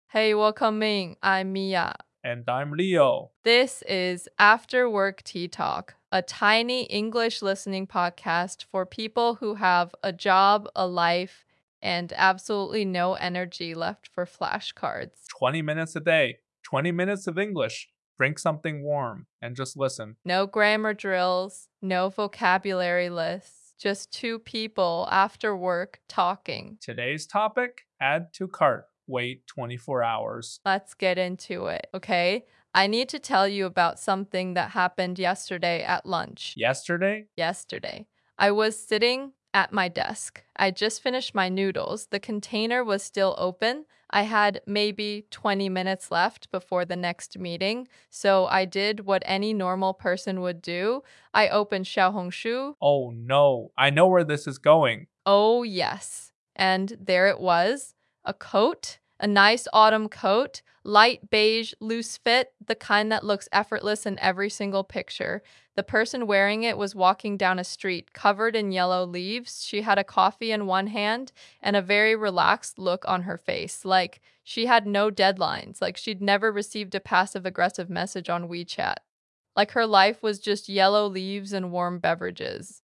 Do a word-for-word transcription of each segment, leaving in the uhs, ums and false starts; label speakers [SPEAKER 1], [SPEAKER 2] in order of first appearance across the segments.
[SPEAKER 1] Hey, welcome in. I'm Mia.
[SPEAKER 2] And I'm Leo.
[SPEAKER 1] This is After Work Tea Talk, a tiny English listening podcast for people who have a job, a life, and absolutely no energy left for flashcards.
[SPEAKER 2] twenty minutes a day, twenty minutes of English. Drink something warm and just listen.
[SPEAKER 1] No grammar drills, no vocabulary lists, just two people after work talking.
[SPEAKER 2] Today's topic, add to cart. Wait twenty-four hours.
[SPEAKER 1] Let's get into it, okay? I need to tell you about something that happened yesterday at lunch.
[SPEAKER 2] Yesterday?
[SPEAKER 1] Yesterday, I was sitting at my desk. I just finished my noodles. The container was still open. I had maybe twenty minutes left before the next meeting. So I did what any normal person would do. I opened Xiaohongshu.
[SPEAKER 2] Oh no, I know where this is going.
[SPEAKER 1] Oh, yes. And there it was, a coat, a nice autumn coat, light beige, loose fit, the kind that looks effortless in every single picture. The person wearing it was walking down a street covered in yellow leaves. She had a coffee in one hand and a very relaxed look on her face, like she had no deadlines, like she'd never received a passive-aggressive message on WeChat. Like her life was just yellow leaves and warm beverages.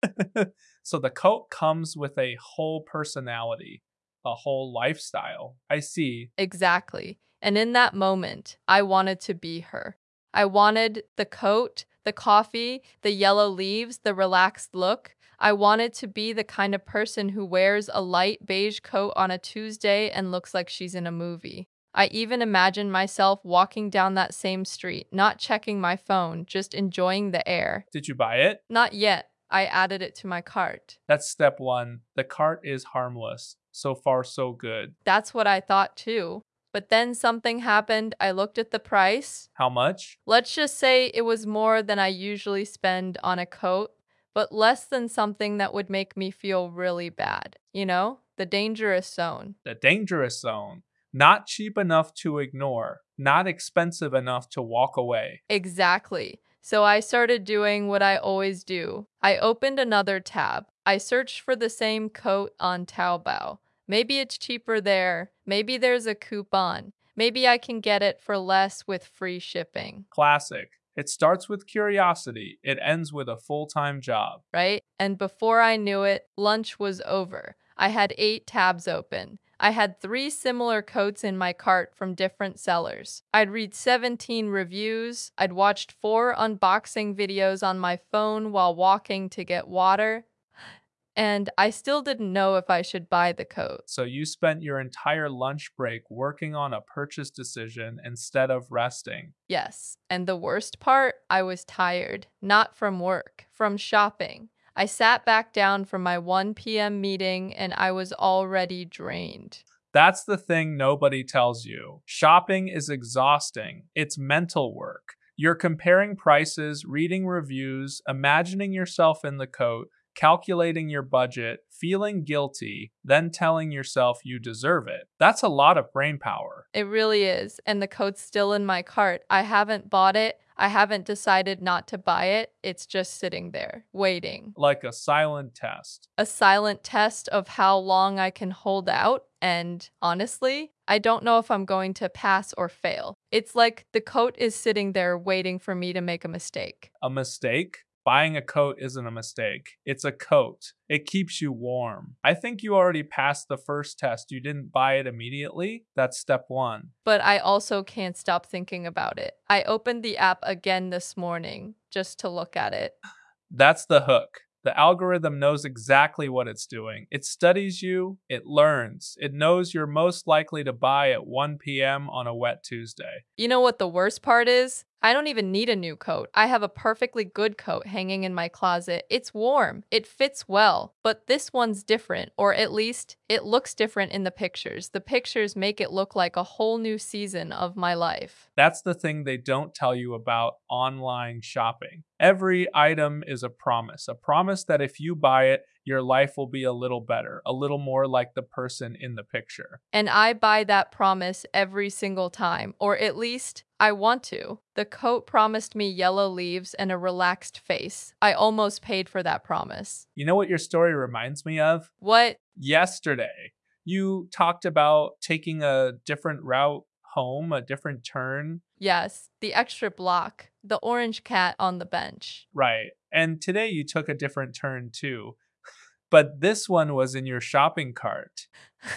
[SPEAKER 2] So the coat comes with a whole personality, a whole lifestyle. I see.
[SPEAKER 1] Exactly. And in that moment, I wanted to be her. I wanted the coat, the coffee, the yellow leaves, the relaxed look. I wanted to be the kind of person who wears a light beige coat on a Tuesday and looks like she's in a movie. I even imagined myself walking down that same street, not checking my phone, just enjoying the air.
[SPEAKER 2] Did you buy it?
[SPEAKER 1] Not yet. I added it to my cart.
[SPEAKER 2] That's step one. The cart is harmless. So far, so good.
[SPEAKER 1] That's what I thought too. But then something happened. I looked at the price.
[SPEAKER 2] How much?
[SPEAKER 1] Let's just say it was more than I usually spend on a coat, but less than something that would make me feel really bad. You know, the dangerous zone.
[SPEAKER 2] The dangerous zone. Not cheap enough to ignore, not expensive enough to walk away.
[SPEAKER 1] Exactly. So I started doing what I always do. I opened another tab. I searched for the same coat on Taobao. Maybe it's cheaper there. Maybe there's a coupon. Maybe I can get it for less with free shipping.
[SPEAKER 2] Classic. It starts with curiosity. It ends with a full-time job.
[SPEAKER 1] Right? And before I knew it, lunch was over. I had eight tabs open. I had three similar coats in my cart from different sellers. I'd read seventeen reviews. I'd watched four unboxing videos on my phone while walking to get water. And I still didn't know if I should buy the coat.
[SPEAKER 2] So you spent your entire lunch break working on a purchase decision instead of resting.
[SPEAKER 1] Yes, and the worst part, I was tired. Not from work, from shopping. I sat back down from my one p.m. meeting and I was already drained.
[SPEAKER 2] That's the thing nobody tells you. Shopping is exhausting. It's mental work. You're comparing prices, reading reviews, imagining yourself in the coat, calculating your budget, feeling guilty, then telling yourself you deserve it. That's a lot of brain power.
[SPEAKER 1] It really is, and the coat's still in my cart. I haven't bought it. I haven't decided not to buy it. It's just sitting there, waiting.
[SPEAKER 2] Like a silent test.
[SPEAKER 1] A silent test of how long I can hold out, and honestly, I don't know if I'm going to pass or fail. It's like the coat is sitting there waiting for me to make a mistake.
[SPEAKER 2] A mistake? Buying a coat isn't a mistake. It's a coat. It keeps you warm. I think you already passed the first test. You didn't buy it immediately. That's step one.
[SPEAKER 1] But I also can't stop thinking about it. I opened the app again this morning just to look at it.
[SPEAKER 2] That's the hook. The algorithm knows exactly what it's doing. It studies you, it learns. It knows you're most likely to buy at one p.m. on a wet Tuesday.
[SPEAKER 1] You know what the worst part is? I don't even need a new coat. I have a perfectly good coat hanging in my closet. It's warm. It fits well. But this one's different, or at least it looks different in the pictures. The pictures make it look like a whole new season of my life.
[SPEAKER 2] That's the thing they don't tell you about online shopping. Every item is a promise, a promise that if you buy it, your life will be a little better, a little more like the person in the picture.
[SPEAKER 1] And I buy that promise every single time, or at least I want to. The coat promised me yellow leaves and a relaxed face. I almost paid for that promise.
[SPEAKER 2] You know what your story reminds me of?
[SPEAKER 1] What?
[SPEAKER 2] Yesterday, you talked about taking a different route home a different turn.
[SPEAKER 1] Yes, the extra block, the orange cat on the bench.
[SPEAKER 2] Right. And today you took a different turn too. But this one was in your shopping cart.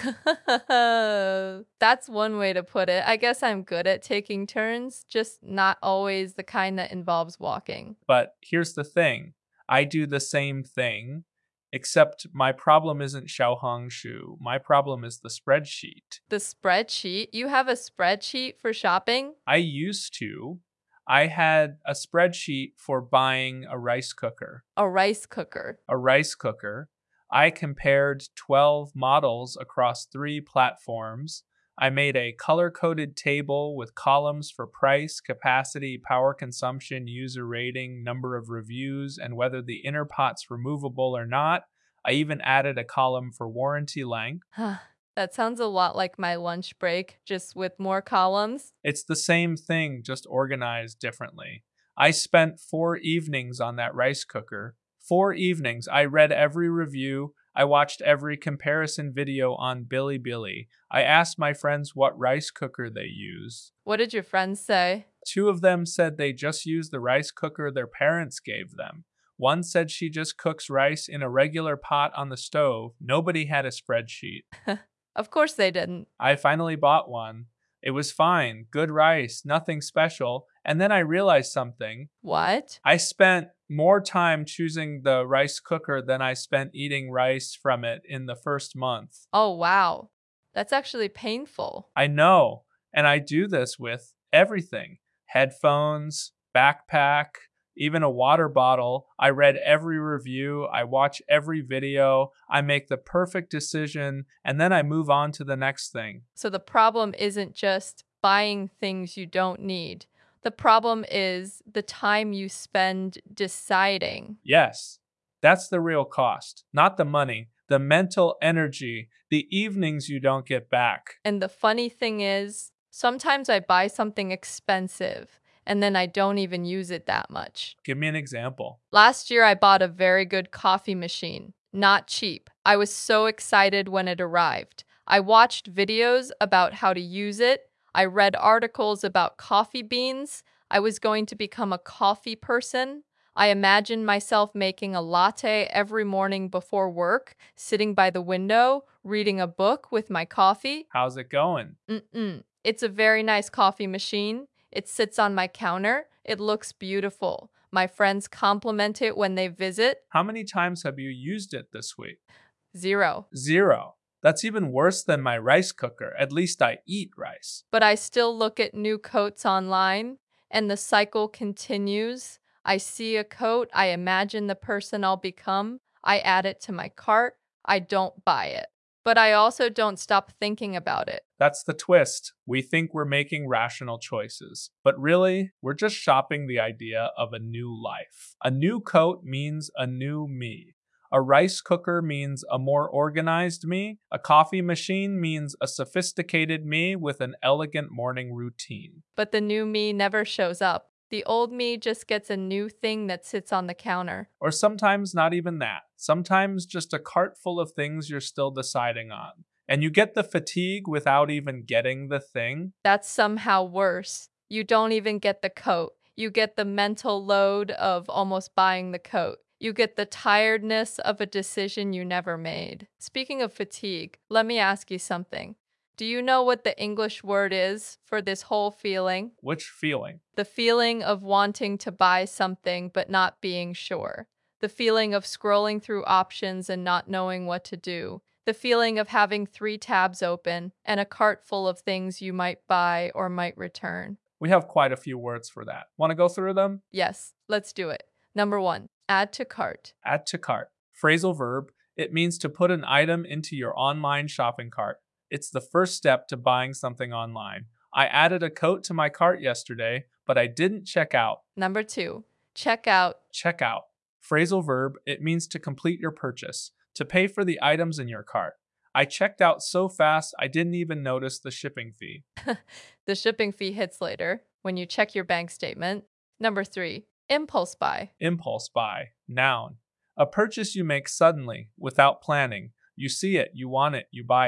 [SPEAKER 1] That's one way to put it. I guess I'm good at taking turns, just not always the kind that involves walking.
[SPEAKER 2] But here's the thing. I do the same thing, except my problem isn't Xiaohongshu. My problem is the spreadsheet.
[SPEAKER 1] The spreadsheet? You have a spreadsheet for shopping?
[SPEAKER 2] I used to. I had a spreadsheet for buying a rice cooker.
[SPEAKER 1] A rice cooker.
[SPEAKER 2] A rice cooker. I compared twelve models across three platforms. I made a color-coded table with columns for price, capacity, power consumption, user rating, number of reviews, and whether the inner pot's removable or not. I even added a column for warranty length.
[SPEAKER 1] That sounds a lot like my lunch break, just with more columns.
[SPEAKER 2] It's the same thing, just organized differently. I spent four evenings on that rice cooker. Four evenings. I read every review. I watched every comparison video on Bilibili. I asked my friends what rice cooker they use.
[SPEAKER 1] What did your friends say?
[SPEAKER 2] Two of them said they just use the rice cooker their parents gave them. One said she just cooks rice in a regular pot on the stove. Nobody had a spreadsheet.
[SPEAKER 1] Of course they didn't.
[SPEAKER 2] I finally bought one. It was fine, good rice, nothing special. And then I realized something.
[SPEAKER 1] What?
[SPEAKER 2] I spent more time choosing the rice cooker than I spent eating rice from it in the first month.
[SPEAKER 1] Oh, wow. That's actually painful.
[SPEAKER 2] I know. And I do this with everything. Headphones, backpack, even a water bottle. I read every review. I watch every video. I make the perfect decision. And then I move on to the next thing.
[SPEAKER 1] So the problem isn't just buying things you don't need. The problem is the time you spend deciding.
[SPEAKER 2] Yes, that's the real cost. Not the money, the mental energy, the evenings you don't get back.
[SPEAKER 1] And the funny thing is, sometimes I buy something expensive and then I don't even use it that much.
[SPEAKER 2] Give me an example.
[SPEAKER 1] Last year, I bought a very good coffee machine. Not cheap. I was so excited when it arrived. I watched videos about how to use it. I read articles about coffee beans. I was going to become a coffee person. I imagined myself making a latte every morning before work, sitting by the window, reading a book with my coffee.
[SPEAKER 2] How's it going?
[SPEAKER 1] Mm-mm. It's a very nice coffee machine. It sits on my counter. It looks beautiful. My friends compliment it when they visit.
[SPEAKER 2] How many times have you used it this week?
[SPEAKER 1] Zero.
[SPEAKER 2] Zero. That's even worse than my rice cooker. At least I eat rice.
[SPEAKER 1] But I still look at new coats online, and the cycle continues. I see a coat, I imagine the person I'll become, I add it to my cart, I don't buy it. But I also don't stop thinking about it.
[SPEAKER 2] That's the twist. We think we're making rational choices, but really, we're just shopping the idea of a new life. A new coat means a new me. A rice cooker means a more organized me. A coffee machine means a sophisticated me with an elegant morning routine.
[SPEAKER 1] But the new me never shows up. The old me just gets a new thing that sits on the counter.
[SPEAKER 2] Or sometimes not even that. Sometimes just a cart full of things you're still deciding on. And you get the fatigue without even getting the thing.
[SPEAKER 1] That's somehow worse. You don't even get the coat. You get the mental load of almost buying the coat. You get the tiredness of a decision you never made. Speaking of fatigue, let me ask you something. Do you know what the English word is for this whole feeling?
[SPEAKER 2] Which feeling?
[SPEAKER 1] The feeling of wanting to buy something but not being sure. The feeling of scrolling through options and not knowing what to do. The feeling of having three tabs open and a cart full of things you might buy or might return.
[SPEAKER 2] We have quite a few words for that. Want to go through them?
[SPEAKER 1] Yes, let's do it. Number one, add to cart.
[SPEAKER 2] Add to cart. Phrasal verb. It means to put an item into your online shopping cart. It's the first step to buying something online. I added a coat to my cart yesterday, but I didn't check out.
[SPEAKER 1] Number two, check out.
[SPEAKER 2] Check out. Phrasal verb. It means to complete your purchase, to pay for the items in your cart. I checked out so fast I didn't even notice the shipping fee.
[SPEAKER 1] The shipping fee hits later when you check your bank statement. Number three, impulse buy.
[SPEAKER 2] Impulse buy. Noun. A purchase you make suddenly, without planning. You see it, you want it, you buy it.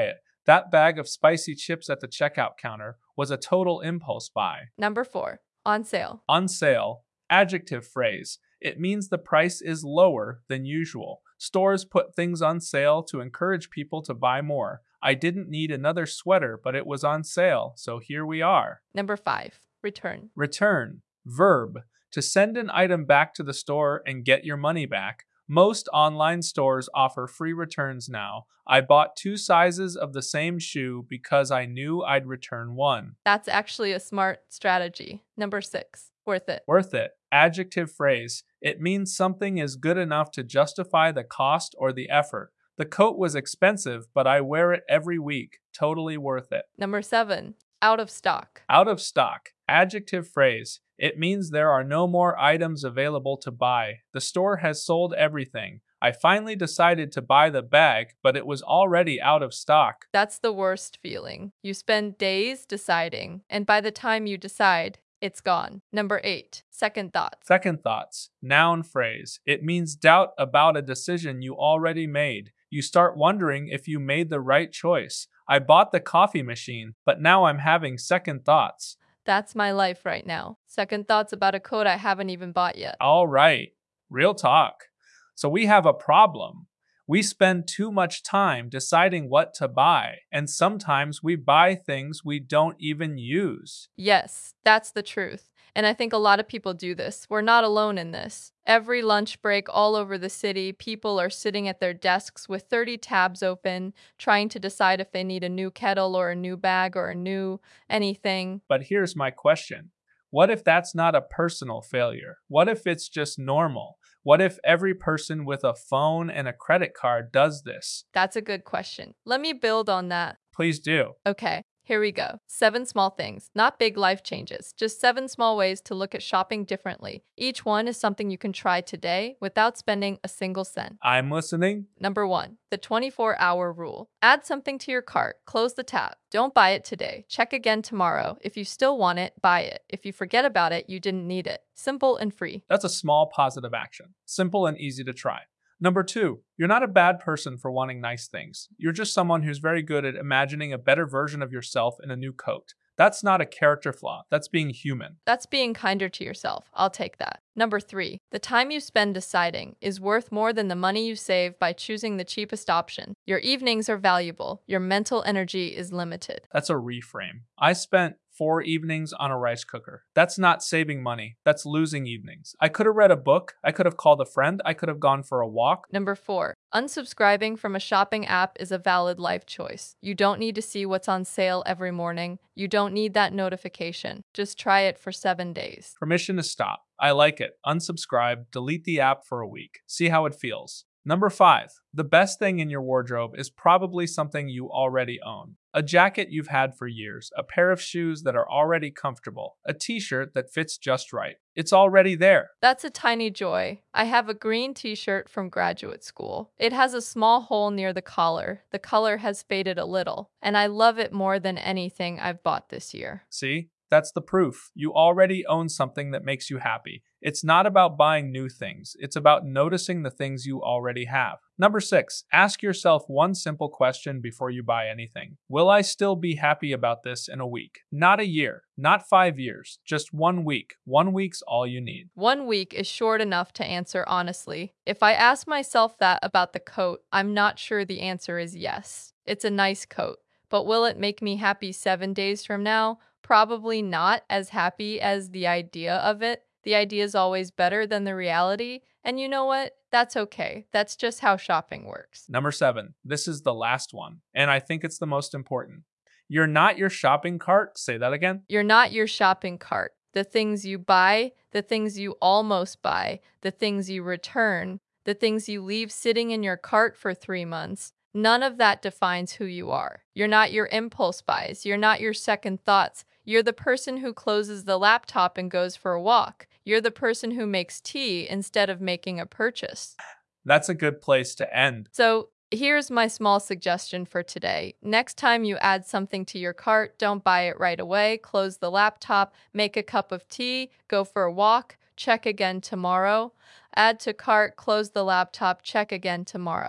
[SPEAKER 2] That bag of spicy chips at the checkout counter was a total impulse buy.
[SPEAKER 1] Number four, on sale.
[SPEAKER 2] On sale, adjective phrase. It means the price is lower than usual. Stores put things on sale to encourage people to buy more. I didn't need another sweater, but it was on sale, so here we are.
[SPEAKER 1] Number five, return.
[SPEAKER 2] Return, verb. To send an item back to the store and get your money back. Most online stores offer free returns now. I bought two sizes of the same shoe because I knew I'd return one.
[SPEAKER 1] That's actually a smart strategy. Number six, worth it.
[SPEAKER 2] Worth it. Adjective phrase. It means something is good enough to justify the cost or the effort. The coat was expensive, but I wear it every week. Totally worth it.
[SPEAKER 1] Number seven, out of stock.
[SPEAKER 2] Out of stock. Adjective phrase. It means there are no more items available to buy. The store has sold everything. I finally decided to buy the bag, but it was already out of stock.
[SPEAKER 1] That's the worst feeling. You spend days deciding, and by the time you decide, it's gone. Number eight, second thoughts.
[SPEAKER 2] Second thoughts. Noun phrase. It means doubt about a decision you already made. You start wondering if you made the right choice. I bought the coffee machine, but now I'm having second thoughts.
[SPEAKER 1] That's my life right now. Second thoughts about a coat I haven't even bought yet.
[SPEAKER 2] All right. Real talk. So we have a problem. We spend too much time deciding what to buy, and sometimes we buy things we don't even use.
[SPEAKER 1] Yes, that's the truth. And I think a lot of people do this. We're not alone in this. Every lunch break all over the city, people are sitting at their desks with thirty tabs open, trying to decide if they need a new kettle or a new bag or a new anything.
[SPEAKER 2] But here's my question. What if that's not a personal failure? What if it's just normal? What if every person with a phone and a credit card does this?
[SPEAKER 1] That's a good question. Let me build on that.
[SPEAKER 2] Please do.
[SPEAKER 1] Okay, here we go. Seven small things, not big life changes, just seven small ways to look at shopping differently. Each one is something you can try today without spending a single cent.
[SPEAKER 2] I'm listening.
[SPEAKER 1] Number one, the twenty-four hour rule. Add something to your cart, close the tab. Don't buy it today. Check again tomorrow. If you still want it, buy it. If you forget about it, you didn't need it. Simple and free.
[SPEAKER 2] That's a small positive action. Simple and easy to try. Number two, you're not a bad person for wanting nice things. You're just someone who's very good at imagining a better version of yourself in a new coat. That's not a character flaw. That's being human.
[SPEAKER 1] That's being kinder to yourself. I'll take that. Number three, the time you spend deciding is worth more than the money you save by choosing the cheapest option. Your evenings are valuable. Your mental energy is limited.
[SPEAKER 2] That's a reframe. I spent four evenings on a rice cooker. That's not saving money. That's losing evenings. I could have read a book. I could have called a friend. I could have gone for a walk.
[SPEAKER 1] Number four, unsubscribing from a shopping app is a valid life choice. You don't need to see what's on sale every morning. You don't need that notification. Just try it for seven days.
[SPEAKER 2] Permission to stop. I like it. Unsubscribe. Delete the app for a week. See how it feels. Number five, the best thing in your wardrobe is probably something you already own. A jacket you've had for years, a pair of shoes that are already comfortable, a t-shirt that fits just right. It's already there.
[SPEAKER 1] That's a tiny joy. I have a green t-shirt from graduate school. It has a small hole near the collar. The color has faded a little, and I love it more than anything I've bought this year.
[SPEAKER 2] See? That's the proof. You already own something that makes you happy. It's not about buying new things. It's about noticing the things you already have. Number six, ask yourself one simple question before you buy anything. Will I still be happy about this in a week? Not a year, not five years, just one week. One week's all you need.
[SPEAKER 1] One week is short enough to answer honestly. If I ask myself that about the coat, I'm not sure the answer is yes. It's a nice coat, but will it make me happy seven days from now? Probably not as happy as the idea of it. The idea is always better than the reality. And you know what? That's okay. That's just how shopping works.
[SPEAKER 2] Number seven, this is the last one, and I think it's the most important. You're not your shopping cart. Say that again.
[SPEAKER 1] You're not your shopping cart. The things you buy, the things you almost buy, the things you return, the things you leave sitting in your cart for three months. None of that defines who you are. You're not your impulse buys. You're not your second thoughts. You're the person who closes the laptop and goes for a walk. You're the person who makes tea instead of making a purchase.
[SPEAKER 2] That's a good place to end.
[SPEAKER 1] So here's my small suggestion for today. Next time you add something to your cart, don't buy it right away. Close the laptop, make a cup of tea, go for a walk, check again tomorrow. Add to cart, close the laptop, check again tomorrow.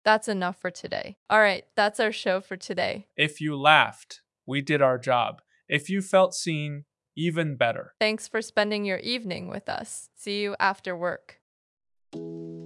[SPEAKER 1] That's enough for today. All right, that's our show for today.
[SPEAKER 2] If you laughed, we did our job. If you felt seen, even better.
[SPEAKER 1] Thanks for spending your evening with us. See you after work.